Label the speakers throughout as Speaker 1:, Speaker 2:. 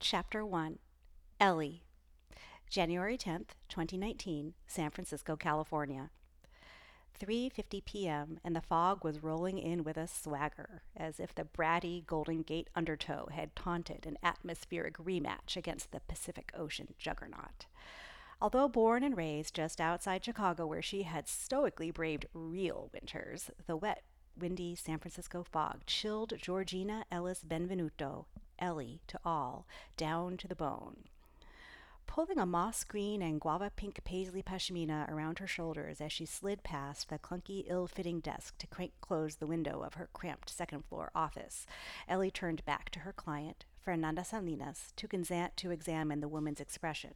Speaker 1: Chapter 1 Ellie, January 10th, 2019, San Francisco, California. 3:50 p.m. and the fog was rolling in with a swagger, as if the bratty Golden Gate Undertow had taunted an atmospheric rematch against the Pacific Ocean juggernaut. Although born and raised just outside Chicago, where she had stoically braved real winters, the wet, windy San Francisco fog chilled Georgina Ellis Benvenuto, Ellie to all, down to the bone. Pulling a moss green and guava pink paisley pashmina around her shoulders as she slid past the clunky, ill fitting desk to crank close the window of her cramped second floor office, Ellie turned back to her client, Fernanda Salinas, to examine the woman's expression.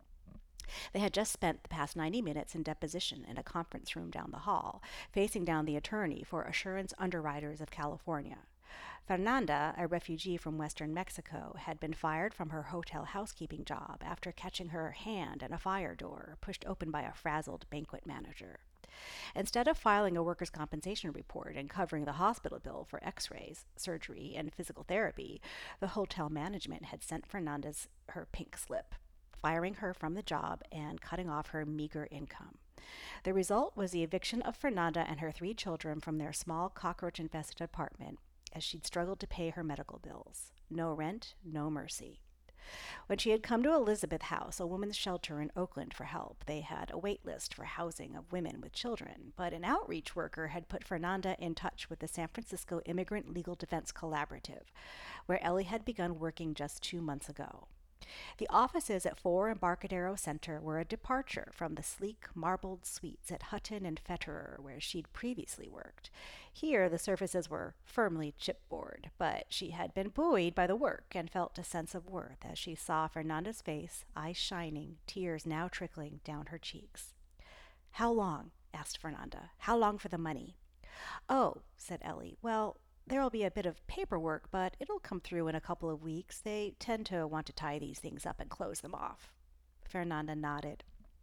Speaker 1: They had just spent the past 90 minutes in deposition in a conference room down the hall, facing down the attorney for Assurance Underwriters of California. Fernanda, a refugee from western Mexico, had been fired from her hotel housekeeping job after catching her hand in a fire door pushed open by a frazzled banquet manager. Instead of filing a workers' compensation report and covering the hospital bill for x-rays, surgery, and physical therapy, the hotel management had sent Fernandez her pink slip, firing her from the job and cutting off her meager income. The result was the eviction of Fernanda and her 3 children from their small cockroach-infested apartment as she'd struggled to pay her medical bills. No rent, no mercy. When she had come to Elizabeth House, a women's shelter in Oakland, for help, they had a wait list for housing of women with children, but an outreach worker had put Fernanda in touch with the San Francisco Immigrant Legal Defense Collaborative, where Ellie had begun working just 2 months ago. The offices at 4 Embarcadero Center were a departure from the sleek, marbled suites at Hutton and Fetterer, where she'd previously worked. Here, the surfaces were firmly chipboard, but she had been buoyed by the work and felt a sense of worth as she saw Fernanda's face, eyes shining, tears now trickling down her cheeks. "How long?" asked Fernanda. "How long for the money?" "Oh," said Ellie, "well, there'll be a bit of paperwork, but it'll come through in a couple of weeks. They tend to want to tie these things up and close them off." Fernanda nodded.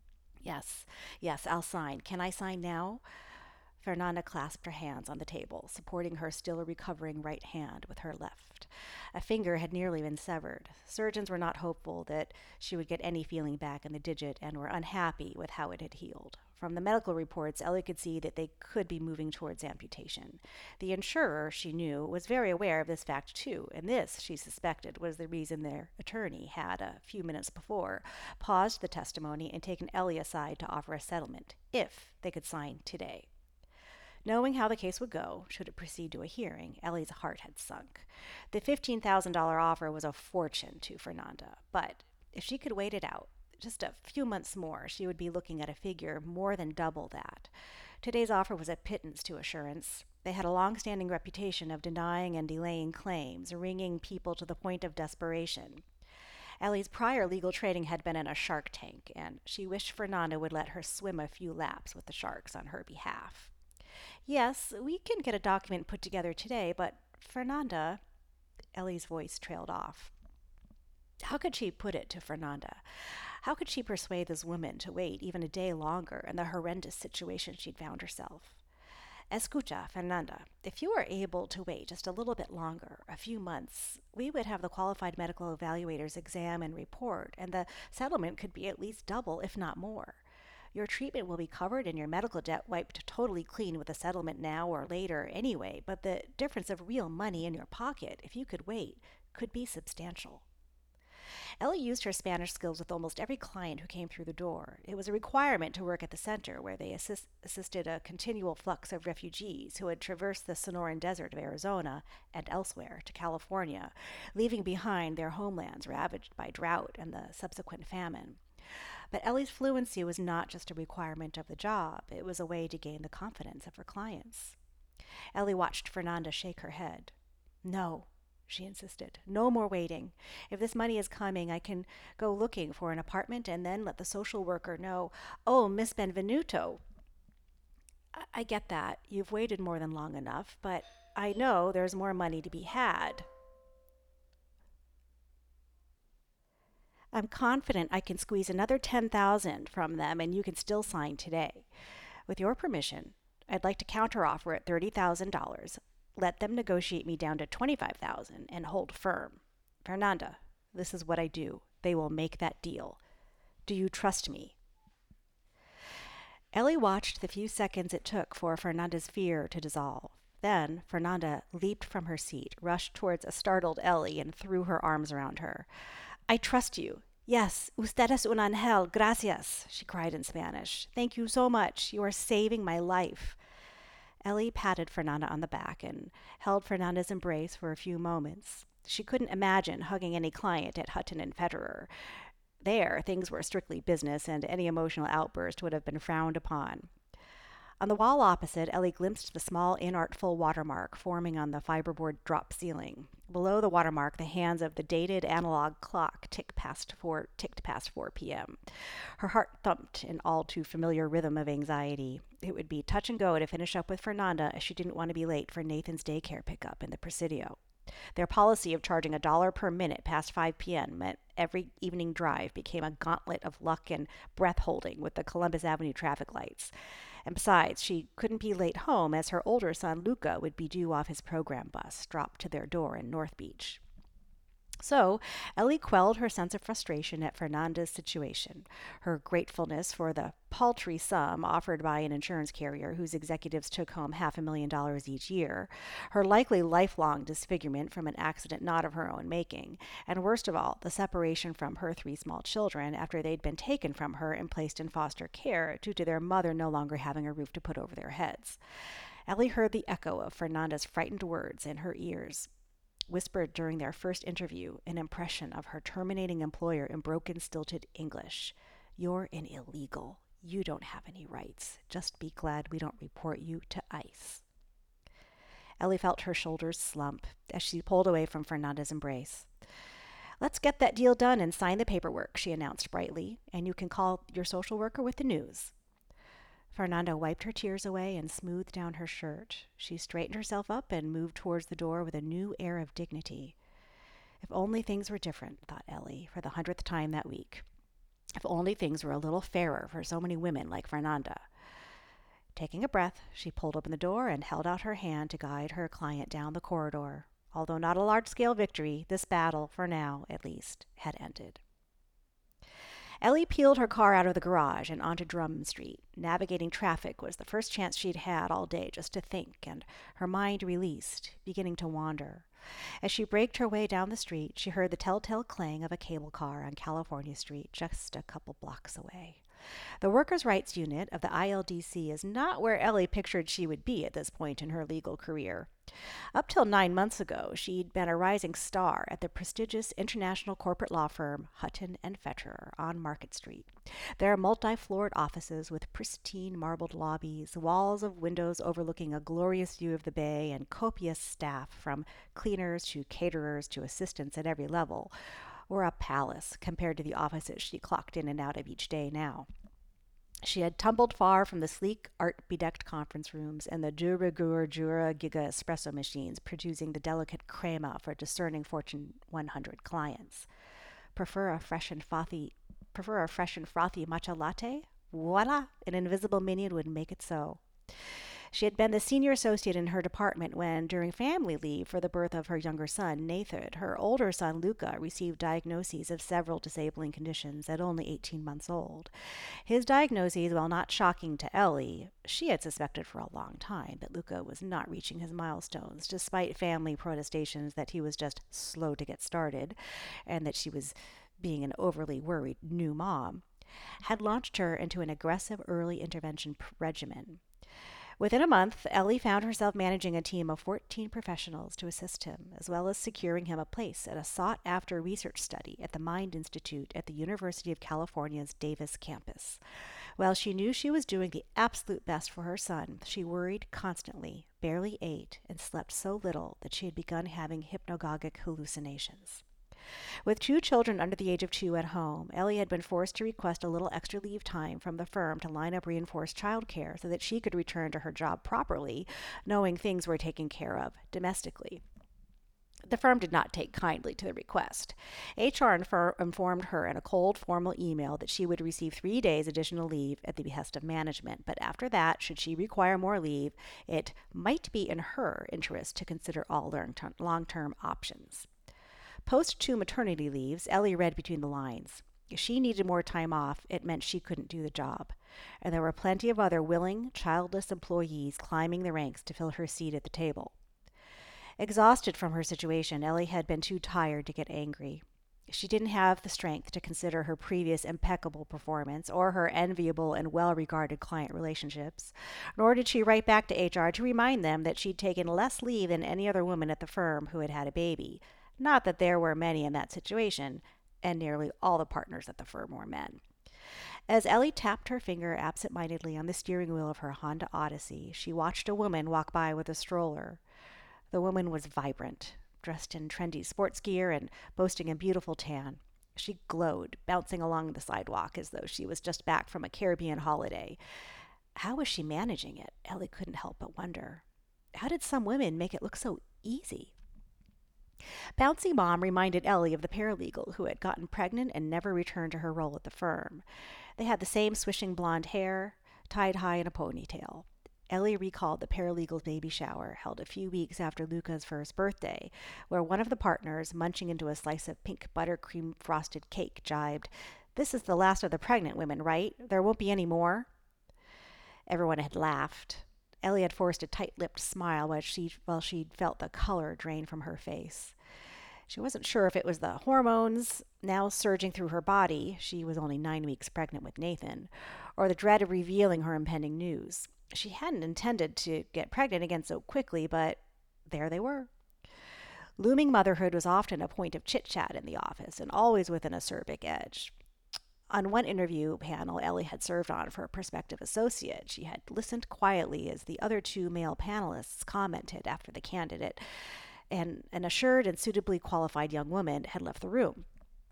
Speaker 1: Yes, yes, I'll sign. Can I sign now?" Fernanda clasped her hands on the table, supporting her still recovering right hand with her left. A finger had nearly been severed. Surgeons were not hopeful that she would get any feeling back in the digit and were unhappy with how it had healed. From the medical reports, Ellie could see that they could be moving towards amputation. The insurer, she knew, was very aware of this fact too, and this, she suspected, was the reason their attorney had, a few minutes before, paused the testimony and taken Ellie aside to offer a settlement, if they could sign today. Knowing how the case would go, should it proceed to a hearing, Ellie's heart had sunk. The $15,000 offer was a fortune to Fernanda, but if she could wait it out, just a few months more, she would be looking at a figure more than double that. Today's offer was a pittance to Assurance. They had a long-standing reputation of denying and delaying claims, wringing people to the point of desperation. Ellie's prior legal training had been in a shark tank, and she wished Fernanda would let her swim a few laps with the sharks on her behalf. "Yes, we can get a document put together today, but Fernanda," Ellie's voice trailed off. How could she put it to Fernanda? How could she persuade this woman to wait even a day longer in the horrendous situation she'd found herself? "Escucha, Fernanda, if you are able to wait just a little bit longer, a few months, we would have the qualified medical evaluators exam and report, and the settlement could be at least double, if not more. Your treatment will be covered and your medical debt wiped totally clean with a settlement now or later anyway, but the difference of real money in your pocket, if you could wait, could be substantial." Ellie used her Spanish skills with almost every client who came through the door. It was a requirement to work at the center, where they assisted a continual flux of refugees who had traversed the Sonoran Desert of Arizona and elsewhere to California, leaving behind their homelands ravaged by drought and the subsequent famine. But Ellie's fluency was not just a requirement of the job, it was a way to gain the confidence of her clients. Ellie watched Fernanda shake her head. "No," she insisted. "No more waiting. If this money is coming, I can go looking for an apartment and then let the social worker know. Oh, Miss Benvenuto, I get that. You've waited more than long enough, but I know there's more money to be had. I'm confident I can squeeze another 10,000 from them and you can still sign today. With your permission, I'd like to counteroffer at $30,000. Let them negotiate me down to 25,000 and hold firm. Fernanda, This is what I do. They will make that deal. Do you trust me?" Ellie watched the few seconds it took for Fernanda's fear to dissolve. Then Fernanda leaped from her seat, rushed towards a startled Ellie, and threw her arms around her. "I trust you. Yes, usted es un ángel. Gracias," she cried in Spanish. "Thank you so much. You are saving my life." Ellie patted Fernanda on the back and held Fernanda's embrace for a few moments. She couldn't imagine hugging any client at Hutton and Federer. There, things were strictly business, and any emotional outburst would have been frowned upon. On the wall opposite, Ellie glimpsed the small, inartful watermark forming on the fiberboard drop ceiling. Below the watermark, the hands of the dated analog clock ticked past 4 p.m. Her heart thumped in all too familiar rhythm of anxiety. It would be touch and go to finish up with Fernanda, as she didn't want to be late for Nathan's daycare pickup in the Presidio. Their policy of charging $1 per minute past 5 p.m. meant every evening drive became a gauntlet of luck and breath holding with the Columbus Avenue traffic lights. And besides, she couldn't be late home, as her older son Luca would be due off his program bus, dropped to their door in North Beach. So Ellie quelled her sense of frustration at Fernanda's situation, her gratefulness for the paltry sum offered by an insurance carrier whose executives took home $500,000 each year, her likely lifelong disfigurement from an accident not of her own making, and worst of all, the separation from her 3 small children after they'd been taken from her and placed in foster care due to their mother no longer having a roof to put over their heads. Ellie heard the echo of Fernanda's frightened words in her ears, whispered during their first interview, an impression of her terminating employer in broken, stilted English. "You're an illegal. You don't have any rights. Just be glad we don't report you to ICE." Ellie felt her shoulders slump as she pulled away from Fernanda's embrace. "Let's get that deal done and sign the paperwork," she announced brightly, "and you can call your social worker with the news." Fernanda wiped her tears away and smoothed down her shirt. She straightened herself up and moved towards the door with a new air of dignity. If only things were different, thought Ellie, for the 100th time that week. If only things were a little fairer for so many women like Fernanda. Taking a breath, she pulled open the door and held out her hand to guide her client down the corridor. Although not a large-scale victory, this battle, for now at least, had ended. Ellie peeled her car out of the garage and onto Drummond Street. Navigating traffic was the first chance she'd had all day just to think, and her mind released, beginning to wander. As she braked her way down the street, she heard the telltale clang of a cable car on California Street, just a couple blocks away. The Workers' Rights Unit of the ILDC is not where Ellie pictured she would be at this point in her legal career. Up till 9 months ago, she'd been a rising star at the prestigious international corporate law firm Hutton and Federer on Market Street. Their multi-floored offices with pristine marbled lobbies, walls of windows overlooking a glorious view of the bay, and copious staff from cleaners to caterers to assistants at every level were a palace compared to the offices she clocked in and out of each day now. She had tumbled far from the sleek, art-bedecked conference rooms and the de rigueur Jura Giga espresso machines producing the delicate crema for discerning Fortune 100 clients. Prefer a fresh and frothy matcha latte? Voila! An invisible minion would make it so. She had been the senior associate in her department when, during family leave for the birth of her younger son, Nathan, her older son, Luca, received diagnoses of several disabling conditions at only 18 months old. His diagnoses, while not shocking to Ellie, she had suspected for a long time that Luca was not reaching his milestones, despite family protestations that he was just slow to get started, and that she was being an overly worried new mom, had launched her into an aggressive early intervention regimen. Within a month, Ellie found herself managing a team of 14 professionals to assist him, as well as securing him a place at a sought-after research study at the Mind Institute at the University of California's Davis campus. While she knew she was doing the absolute best for her son, she worried constantly, barely ate, and slept so little that she had begun having hypnagogic hallucinations. With 2 children under the age of 2 at home, Ellie had been forced to request a little extra leave time from the firm to line up reinforced childcare so that she could return to her job properly, knowing things were taken care of domestically. The firm did not take kindly to the request. HR informed her in a cold, formal email that she would receive 3 days additional leave at the behest of management, but after that, should she require more leave, it might be in her interest to consider all long-term options. Post 2 maternity leaves, Ellie read between the lines. If she needed more time off, it meant she couldn't do the job. And there were plenty of other willing, childless employees climbing the ranks to fill her seat at the table. Exhausted from her situation, Ellie had been too tired to get angry. She didn't have the strength to consider her previous impeccable performance or her enviable and well regarded client relationships, nor did she write back to HR to remind them that she'd taken less leave than any other woman at the firm who had had a baby. Not that there were many in that situation, and nearly all the partners at the firm were men. As Ellie tapped her finger absent-mindedly on the steering wheel of her Honda Odyssey, she watched a woman walk by with a stroller. The woman was vibrant, dressed in trendy sports gear and boasting a beautiful tan. She glowed, bouncing along the sidewalk as though she was just back from a Caribbean holiday. How was she managing it? Ellie couldn't help but wonder. How did some women make it look so easy? Bouncy Mom reminded Ellie of the paralegal who had gotten pregnant and never returned to her role at the firm. They had the same swishing blonde hair, tied high in a ponytail. Ellie recalled the paralegal's baby shower held a few weeks after Luca's first birthday, where one of the partners, munching into a slice of pink buttercream frosted cake, jibed, "This is the last of the pregnant women, right? There won't be any more?" Everyone had laughed. Ellie had forced a tight-lipped smile while she'd felt the color drain from her face. She wasn't sure if it was the hormones now surging through her body — she was only 9 weeks pregnant with Nathan — or the dread of revealing her impending news. She hadn't intended to get pregnant again so quickly, but there they were. Looming motherhood was often a point of chit-chat in the office, and always with an acerbic edge. On one interview panel Ellie had served on for a prospective associate, she had listened quietly as the other two male panelists commented after the candidate, and an assured and suitably qualified young woman had left the room.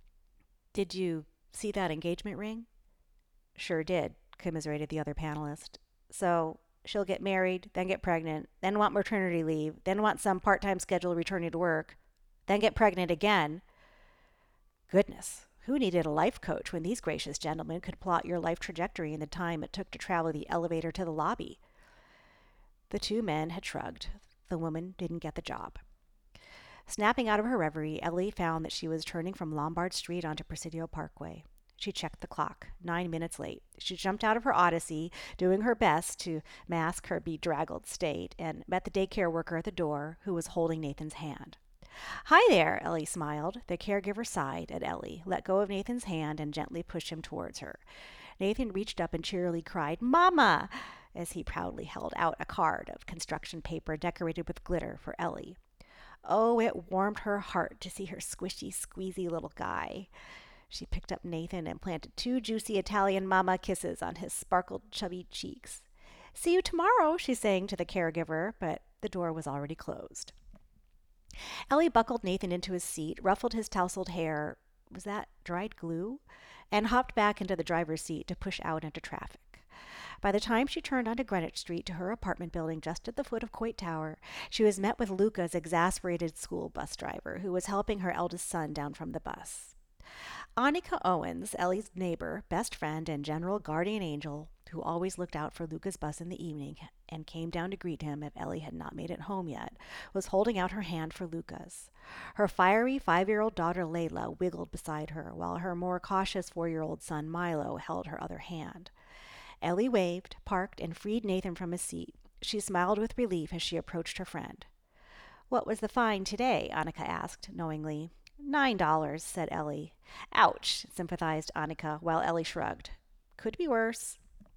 Speaker 1: "Did you see that engagement ring?" "Sure did," commiserated the other panelist. "So she'll get married, then get pregnant, then want maternity leave, then want some part-time schedule returning to work, then get pregnant again. Goodness, who needed a life coach when these gracious gentlemen could plot your life trajectory in the time it took to travel the elevator to the lobby?" The two men had shrugged. The woman didn't get the job. Snapping out of her reverie, Ellie found that she was turning from Lombard Street onto Presidio Parkway. She checked the clock. 9 minutes late. She jumped out of her Odyssey, doing her best to mask her bedraggled state, and met the daycare worker at the door, who was holding Nathan's hand. "Hi there," Ellie smiled. The caregiver sighed at Ellie, let go of Nathan's hand, and gently pushed him towards her. Nathan reached up and cheerily cried, "Mama!" as he proudly held out a card of construction paper decorated with glitter for Ellie. Oh, it warmed her heart to see her squishy, squeezy little guy. She picked up Nathan and planted 2 juicy Italian mama kisses on his sparkled, chubby cheeks. "See you tomorrow," she sang to the caregiver, but the door was already closed. Ellie buckled Nathan into his seat, ruffled his tousled hair — was that dried glue? — and hopped back into the driver's seat to push out into traffic. By the time she turned onto Greenwich Street to her apartment building just at the foot of Coit Tower, she was met with Luca's exasperated school bus driver, who was helping her eldest son down from the bus. Annika Owens, Ellie's neighbor, best friend, and general guardian angel, who always looked out for Luca's bus in the evening and came down to greet him if Ellie had not made it home yet, was holding out her hand for Luca's. Her fiery 5-year-old daughter Layla wiggled beside her, while her more cautious 4-year-old son Milo held her other hand. Ellie waved, parked, and freed Nathan from his seat. She smiled with relief as she approached her friend. "What was the fine today?" Annika asked, knowingly. $9, said Ellie. "Ouch," sympathized Annika, while Ellie shrugged. "Could be worse."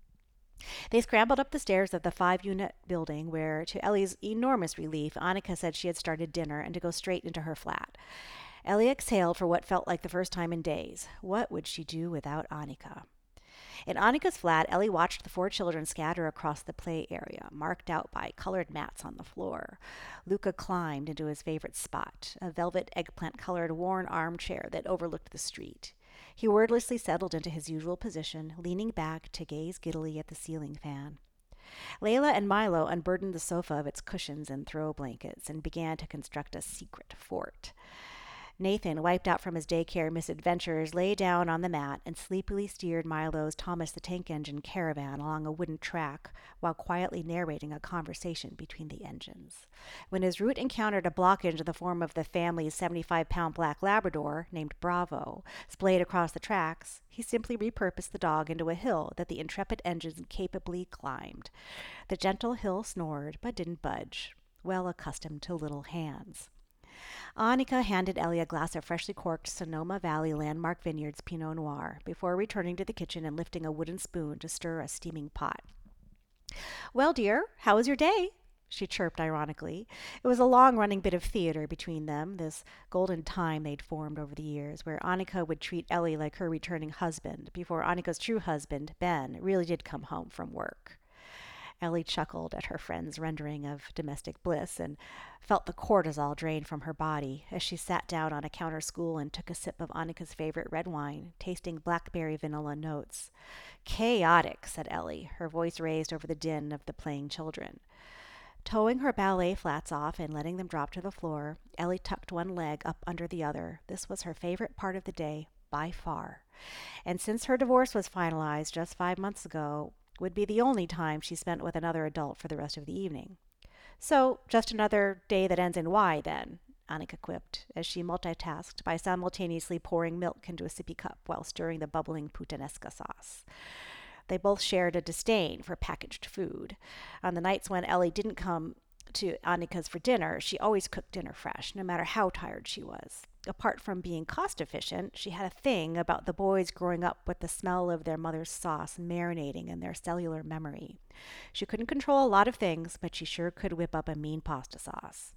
Speaker 1: They scrambled up the stairs of the 5-unit building where, to Ellie's enormous relief, Annika said she had started dinner and to go straight into her flat. Ellie exhaled for what felt like the first time in days. What would she do without Annika? In Annika's flat, Ellie watched the 4 children scatter across the play area, marked out by colored mats on the floor. Luca climbed into his favorite spot, a velvet eggplant-colored worn armchair that overlooked the street. He wordlessly settled into his usual position, leaning back to gaze giddily at the ceiling fan. Layla and Milo unburdened the sofa of its cushions and throw blankets and began to construct a secret fort. Nathan, wiped out from his daycare misadventures, lay down on the mat and sleepily steered Milo's Thomas the Tank Engine caravan along a wooden track while quietly narrating a conversation between the engines. When his route encountered a blockage in the form of the family's 75-pound black Labrador, named Bravo, splayed across the tracks, he simply repurposed the dog into a hill that the intrepid engine capably climbed. The gentle hill snored but didn't budge, well accustomed to little hands. Annika handed Ellie a glass of freshly corked Sonoma Valley Landmark Vineyards Pinot Noir before returning to the kitchen and lifting a wooden spoon to stir a steaming pot. "Well, dear, how was your day?" she chirped ironically. It was a long-running bit of theater between them, this golden time they'd formed over the years, where Annika would treat Ellie like her returning husband before Annika's true husband, Ben, really did come home from work. Ellie chuckled at her friend's rendering of domestic bliss and felt the cortisol drain from her body as she sat down on a counter stool and took a sip of Annika's favorite red wine, tasting blackberry vanilla notes. "Chaotic," said Ellie, her voice raised over the din of the playing children. Towing her ballet flats off and letting them drop to the floor, Ellie tucked one leg up under the other. This was her favorite part of the day, by far. And since her divorce was finalized just 5 months ago, would be the only time she spent with another adult for the rest of the evening. "So, just another day that ends in Y, then," Annika quipped, as she multitasked by simultaneously pouring milk into a sippy cup while stirring the bubbling puttanesca sauce. They both shared a disdain for packaged food. On the nights when Ellie didn't come to Annika's for dinner, she always cooked dinner fresh, no matter how tired she was. Apart from being cost efficient, she had a thing about the boys growing up with the smell of their mother's sauce marinating in their cellular memory. She couldn't control a lot of things, but she sure could whip up a mean pasta sauce.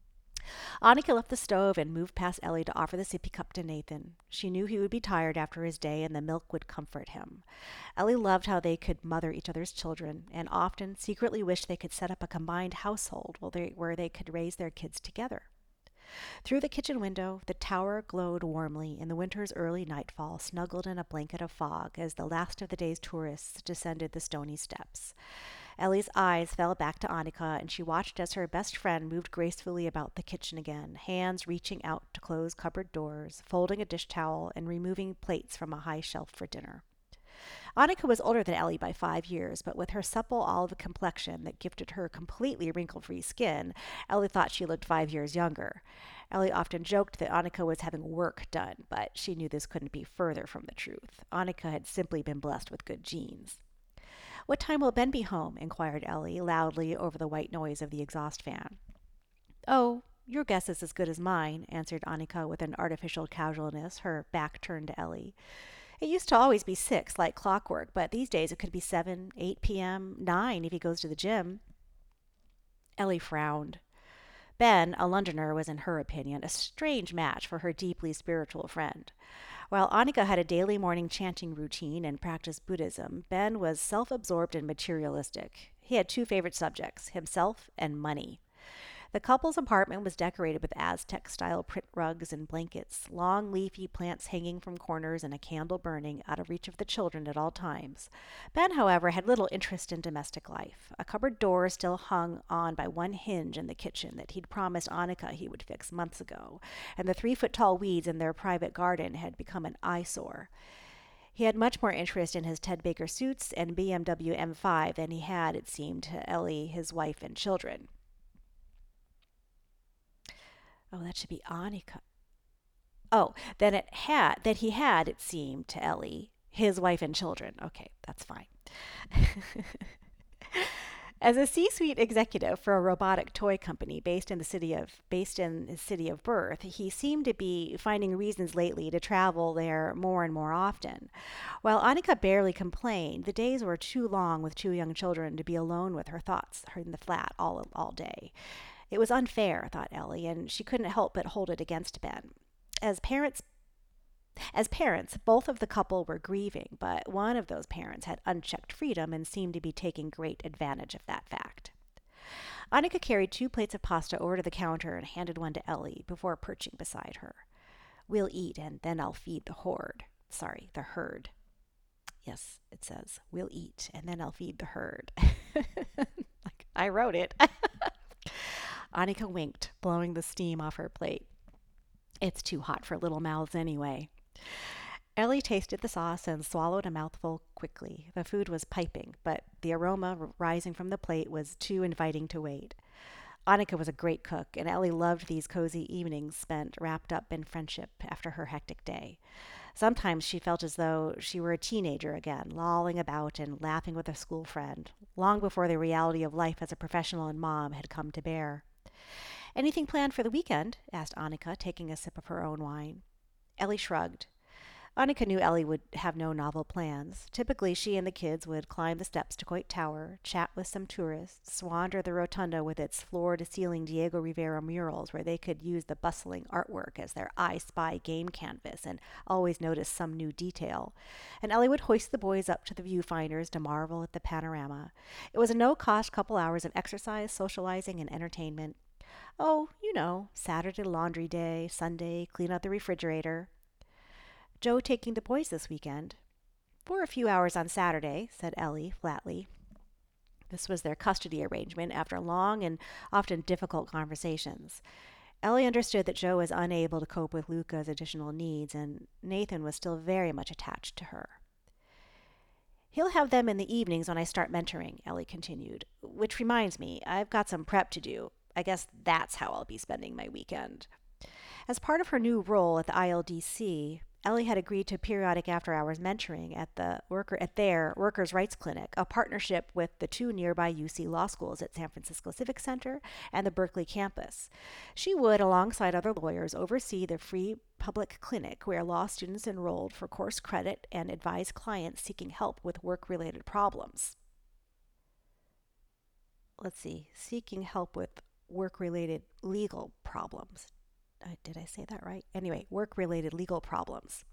Speaker 1: Annika left the stove and moved past Ellie to offer the sippy cup to Nathan. She knew he would be tired after his day, and the milk would comfort him. Ellie loved how they could mother each other's children, and often secretly wished they could set up a combined household where they could raise their kids together. Through the kitchen window, the tower glowed warmly in the winter's early nightfall, snuggled in a blanket of fog as the last of the day's tourists descended the stony steps. Ellie's eyes fell back to Annika, and she watched as her best friend moved gracefully about the kitchen again, hands reaching out to close cupboard doors, folding a dish towel, and removing plates from a high shelf for dinner. Annika was older than Ellie by 5 years, but with her supple olive complexion that gifted her completely wrinkle-free skin, Ellie thought she looked 5 years younger. Ellie often joked that Annika was having work done, but she knew this couldn't be further from the truth. Annika had simply been blessed with good genes. "What time will Ben be home?" inquired Ellie, loudly over the white noise of the exhaust fan. "Oh, your guess is as good as mine," answered Annika with an artificial casualness, her back turned to Ellie. "It used to always be 6, like clockwork, but these days it could be 7, 8 p.m., 9 if he goes to the gym." Ellie frowned. Ben, a Londoner, was in her opinion a strange match for her deeply spiritual friend. While Annika had a daily morning chanting routine and practiced Buddhism, Ben was self-absorbed and materialistic. He had two favorite subjects, himself and money. The couple's apartment was decorated with Aztec-style print rugs and blankets, long leafy plants hanging from corners, and a candle burning out of reach of the children at all times. Ben, however, had little interest in domestic life. A cupboard door still hung on by one hinge in the kitchen that he'd promised Annika he would fix months ago, and the 3-foot-tall weeds in their private garden had become an eyesore. He had much more interest in his Ted Baker suits and BMW M5 than he had, it seemed, to Ellie, his wife, and children. Oh, that should be Annika. Oh, then he had, it seemed to Ellie, his wife and children. Okay, that's fine. As a C-suite executive for a robotic toy company based in his city of birth, he seemed to be finding reasons lately to travel there more and more often. While Annika barely complained, the days were too long with 2 young children to be alone with her thoughts in the flat all day. It was unfair, thought Ellie, and she couldn't help but hold it against Ben. As parents, both of the couple were grieving, but one of those parents had unchecked freedom and seemed to be taking great advantage of that fact. Annika carried 2 plates of pasta over to the counter and handed one to Ellie before perching beside her. "We'll eat, and then I'll feed the herd. Yes, it says, "We'll eat, and then I'll feed the herd." Like, I wrote it. Annika winked, blowing the steam off her plate. It's too hot for little mouths anyway. Ellie tasted the sauce and swallowed a mouthful quickly. The food was piping, but the aroma rising from the plate was too inviting to wait. Annika was a great cook, and Ellie loved these cozy evenings spent wrapped up in friendship after her hectic day. Sometimes she felt as though she were a teenager again, lolling about and laughing with a school friend, long before the reality of life as a professional and mom had come to bear. Anything planned for the weekend? Asked Annika, taking a sip of her own wine. Ellie shrugged. Annika knew Ellie would have no novel plans. Typically, she and the kids would climb the steps to Coit Tower, chat with some tourists, wander the rotunda with its floor-to-ceiling Diego Rivera murals where they could use the bustling artwork as their I Spy game canvas and always notice some new detail. And Ellie would hoist the boys up to the viewfinders to marvel at the panorama. It was a no-cost couple hours of exercise, socializing, and entertainment. Oh, Saturday laundry day, Sunday clean out the refrigerator. Joe taking the boys this weekend? For a few hours on Saturday, said Ellie flatly. This was their custody arrangement after long and often difficult conversations. Ellie understood that Joe was unable to cope with Luca's additional needs, and Nathan was still very much attached to her. He'll have them in the evenings when I start mentoring, Ellie continued. Which reminds me, I've got some prep to do. I guess that's how I'll be spending my weekend. As part of her new role at the ILDC, Ellie had agreed to periodic after-hours mentoring at their Workers' Rights Clinic, a partnership with the two nearby UC law schools at San Francisco Civic Center and the Berkeley campus. She would, alongside other lawyers, oversee the free public clinic where law students enrolled for course credit and advise clients seeking help with work-related problems. Seeking help with work-related legal problems. Did I say that right? Anyway, work-related legal problems.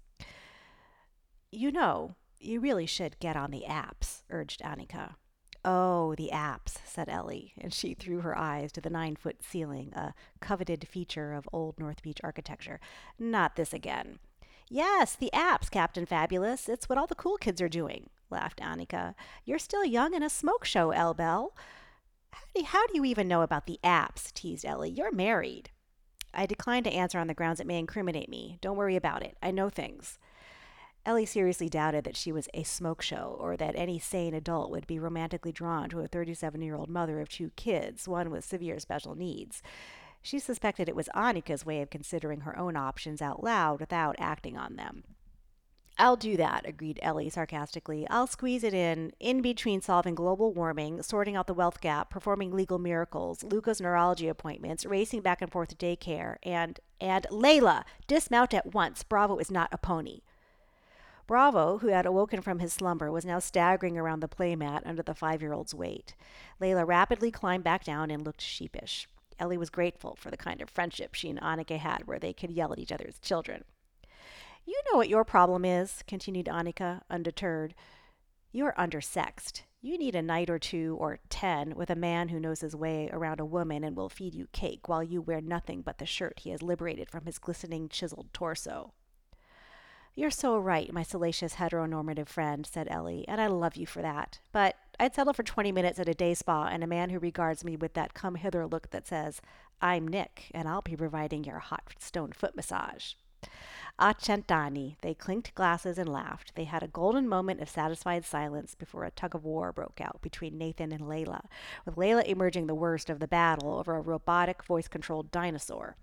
Speaker 1: You really should get on the apps, urged Annika. Oh, the apps, said Ellie, and she threw her eyes to the 9-foot ceiling, a coveted feature of old North Beach architecture. Not this again. Yes, the apps, Captain Fabulous. It's what all the cool kids are doing, laughed Annika. You're still young and a smoke show, Elbel. How do you even know about the apps? Teased Ellie. You're married. I decline to answer on the grounds it may incriminate me. Don't worry about it. I know things. Ellie seriously doubted that she was a smoke show or that any sane adult would be romantically drawn to a 37-year-old mother of 2 kids, one with severe special needs. She suspected it was Annika's way of considering her own options out loud without acting on them. I'll do that, agreed Ellie sarcastically. I'll squeeze it in between solving global warming, sorting out the wealth gap, performing legal miracles, Luca's neurology appointments, racing back and forth to daycare, and Layla, dismount at once. Bravo is not a pony. Bravo, who had awoken from his slumber, was now staggering around the playmat under the 5-year-old's weight. Layla rapidly climbed back down and looked sheepish. Ellie was grateful for the kind of friendship she and Annika had where they could yell at each other as children. You know what your problem is, continued Annika, undeterred. You're undersexed. You need a night or 2 or 10 with a man who knows his way around a woman and will feed you cake while you wear nothing but the shirt he has liberated from his glistening, chiseled torso. You're so right, my salacious heteronormative friend, said Ellie, and I love you for that. But I'd settle for 20 minutes at a day spa and a man who regards me with that come-hither look that says, I'm Nick, and I'll be providing your hot stone foot massage. Accentani. They clinked glasses and laughed. They had a golden moment of satisfied silence before a tug-of-war broke out between Nathan and Layla, with Layla emerging the worst of the battle over a robotic, voice-controlled dinosaur.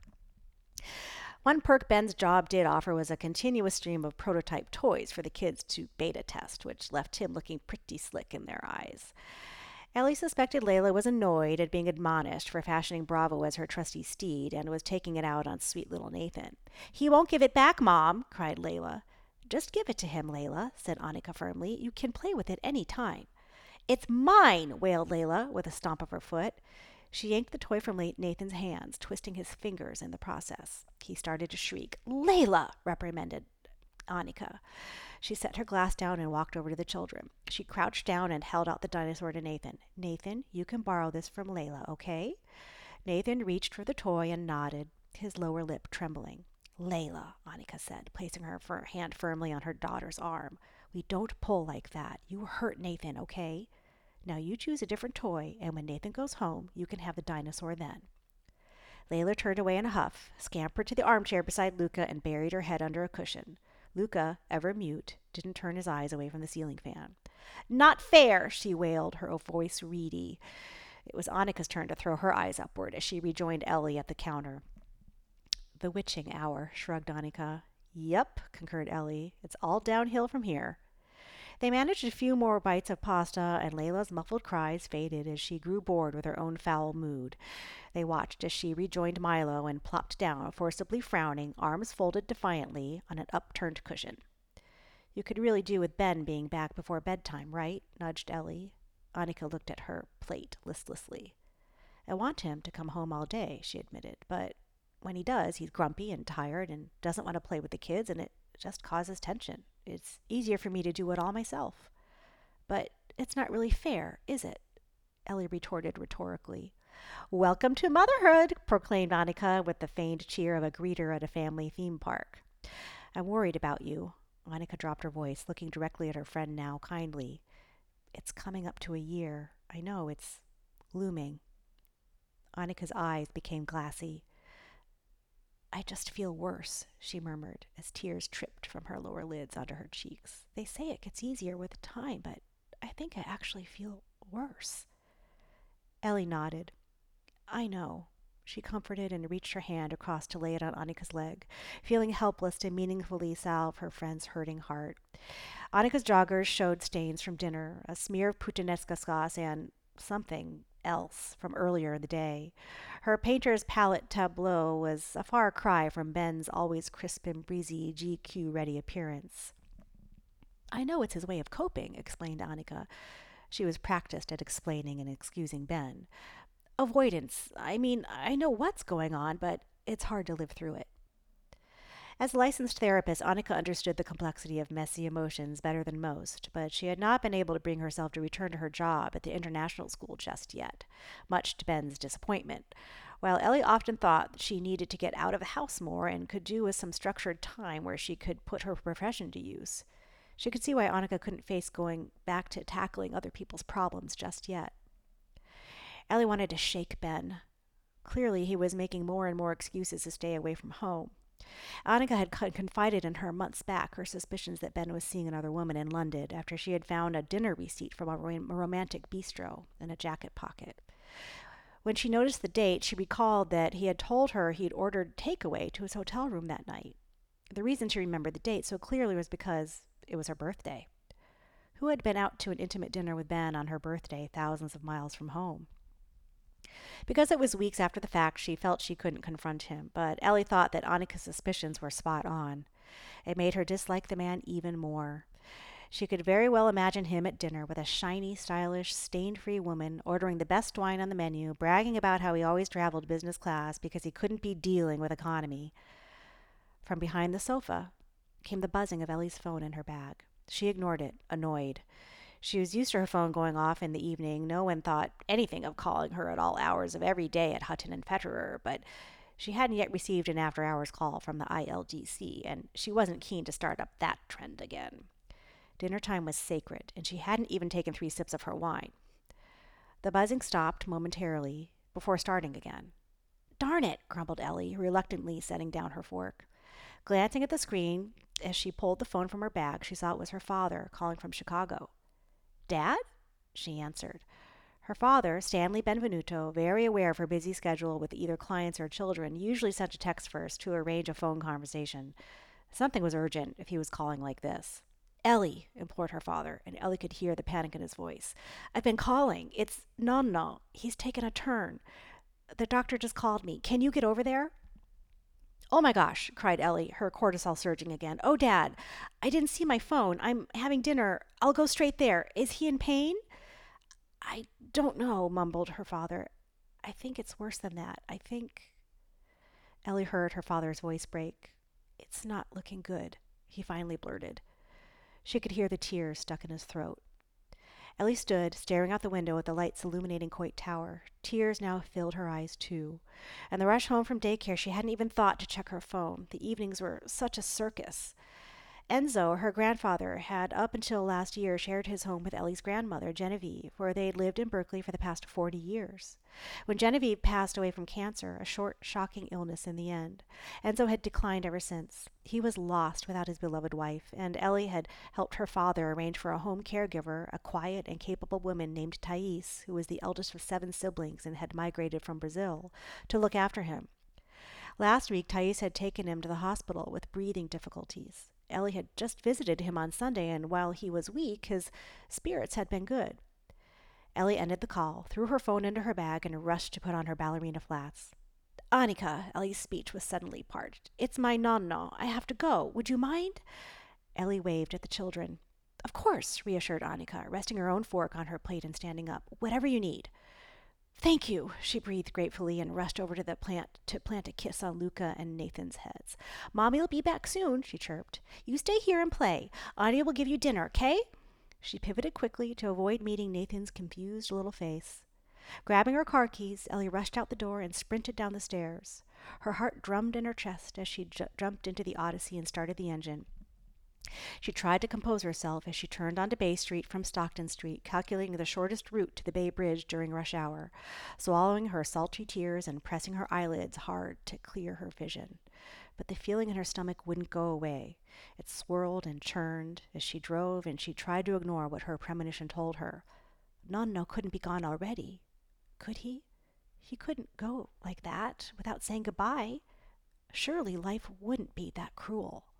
Speaker 1: One perk Ben's job did offer was a continuous stream of prototype toys for the kids to beta test, which left him looking pretty slick in their eyes. Ellie suspected Layla was annoyed at being admonished for fashioning Bravo as her trusty steed and was taking it out on sweet little Nathan. He won't give it back, Mom, cried Layla. Just give it to him, Layla, said Annika firmly. You can play with it any time. It's mine, wailed Layla with a stomp of her foot. She yanked the toy from Nathan's hands, twisting his fingers in the process. He started to shriek. Layla, reprimanded Annika. She set her glass down and walked over to the children. She crouched down and held out the dinosaur to Nathan. Nathan, you can borrow this from Layla, okay? Nathan reached for the toy and nodded, his lower lip trembling. Layla, Annika said, placing her hand firmly on her daughter's arm. We don't pull like that. You hurt Nathan, okay? Now you choose a different toy, and when Nathan goes home, you can have the dinosaur then. Layla turned away in a huff, scampered to the armchair beside Luca, and buried her head under a cushion. Luca, ever mute, didn't turn his eyes away from the ceiling fan. Not fair, she wailed, her voice reedy. It was Annika's turn to throw her eyes upward as she rejoined Ellie at the counter. The witching hour, shrugged Annika. Yep, concurred Ellie. It's all downhill from here. They managed a few more bites of pasta, and Layla's muffled cries faded as she grew bored with her own foul mood. They watched as she rejoined Milo and plopped down, forcibly frowning, arms folded defiantly, on an upturned cushion. You could really do with Ben being back before bedtime, right? Nudged Ellie. Annika looked at her plate listlessly. I want him to come home all day, she admitted, but when he does, he's grumpy and tired and doesn't want to play with the kids, and it just causes tension. It's easier for me to do it all myself. But it's not really fair, is it? Ellie retorted rhetorically. Welcome to motherhood, proclaimed Annika with the feigned cheer of a greeter at a family theme park. I'm worried about you. Annika dropped her voice, looking directly at her friend now, kindly. It's coming up to a year. I know, it's looming. Annika's eyes became glassy. I just feel worse, she murmured, as tears tripped from her lower lids onto her cheeks. They say it gets easier with time, but I think I actually feel worse. Ellie nodded. I know. She comforted and reached her hand across to lay it on Annika's leg, feeling helpless to meaningfully salve her friend's hurting heart. Annika's joggers showed stains from dinner, a smear of puttanesca sauce, and something else from earlier in the day. Her painter's palette tableau was a far cry from Ben's always crisp and breezy GQ-ready appearance. I know it's his way of coping, explained Annika. She was practiced at explaining and excusing Ben. Avoidance. I mean, I know what's going on, but it's hard to live through it. As a licensed therapist, Annika understood the complexity of messy emotions better than most, but she had not been able to bring herself to return to her job at the international school just yet, much to Ben's disappointment. While Ellie often thought she needed to get out of the house more and could do with some structured time where she could put her profession to use, she could see why Annika couldn't face going back to tackling other people's problems just yet. Ellie wanted to shake Ben. Clearly, he was making more and more excuses to stay away from home. Annika had confided in her months back her suspicions that Ben was seeing another woman in London after she had found a dinner receipt from a romantic bistro in a jacket pocket. When she noticed the date, she recalled that he had told her he'd ordered takeaway to his hotel room that night. The reason she remembered the date so clearly was because it was her birthday. Who had been out to an intimate dinner with Ben on her birthday, thousands of miles from home? Because it was weeks after the fact, she felt she couldn't confront him, but Ellie thought that Annika's suspicions were spot on. It made her dislike the man even more. She could very well imagine him at dinner with a shiny, stylish, stain-free woman, ordering the best wine on the menu, bragging about how he always traveled business class because he couldn't be dealing with economy. From behind the sofa came the buzzing of Ellie's phone in her bag. She ignored it, annoyed. She was used to her phone going off in the evening. No one thought anything of calling her at all hours of every day at Hutton and Fetterer, but she hadn't yet received an after-hours call from the ILGC, and she wasn't keen to start up that trend again. Dinner time was sacred, and she hadn't even taken 3 sips of her wine. The buzzing stopped momentarily before starting again. Darn it, grumbled Ellie, reluctantly setting down her fork. Glancing at the screen, as she pulled the phone from her bag, she saw it was her father calling from Chicago. Dad? She answered. Her father, Stanley Benvenuto, very aware of her busy schedule with either clients or children, usually sent a text first to arrange a phone conversation. Something was urgent if he was calling like this. Ellie, implored her father, and Ellie could hear the panic in his voice. I've been calling. It's Nonno. He's taken a turn. The doctor just called me. Can you get over there? Oh my gosh, cried Ellie, her cortisol surging again. Oh, Dad, I didn't see my phone. I'm having dinner. I'll go straight there. Is he in pain? I don't know, mumbled her father. I think it's worse than that. I think... Ellie heard her father's voice break. It's not looking good, he finally blurted. She could hear the tears stuck in his throat. Ellie stood, staring out the window at the lights illuminating Coit Tower. Tears now filled her eyes, too. And the rush home from daycare, she hadn't even thought to check her phone. The evenings were such a circus. Enzo, her grandfather, had up until last year shared his home with Ellie's grandmother, Genevieve, where they had lived in Berkeley for the past 40 years. When Genevieve passed away from cancer, a short, shocking illness in the end, Enzo had declined ever since. He was lost without his beloved wife, and Ellie had helped her father arrange for a home caregiver, a quiet and capable woman named Thais, who was the eldest of 7 siblings and had migrated from Brazil, to look after him. Last week, Thais had taken him to the hospital with breathing difficulties. Ellie had just visited him on Sunday, and while he was weak, his spirits had been good. Ellie ended the call, threw her phone into her bag, and rushed to put on her ballerina flats. Annika, Ellie's speech was suddenly parched. It's my nonno. I have to go. Would you mind? Ellie waved at the children. Of course, reassured Annika, resting her own fork on her plate and standing up. Whatever you need. Thank you, she breathed gratefully and rushed over to the plant to plant a kiss on Luca and Nathan's heads. Mommy'll be back soon, she chirped. You stay here and play. Anya will give you dinner, 'Kay? She pivoted quickly to avoid meeting Nathan's confused little face. Grabbing her car keys, Ellie rushed out the door and sprinted down the stairs. Her heart drummed in her chest as she jumped into the Odyssey and started the engine. She tried to compose herself as she turned onto Bay Street from Stockton Street, calculating the shortest route to the Bay Bridge during rush hour, swallowing her sultry tears and pressing her eyelids hard to clear her vision. But the feeling in her stomach wouldn't go away. It swirled and churned as she drove, and she tried to ignore what her premonition told her. Nonno couldn't be gone already. Could he? He couldn't go like that without saying goodbye. Surely life wouldn't be that cruel.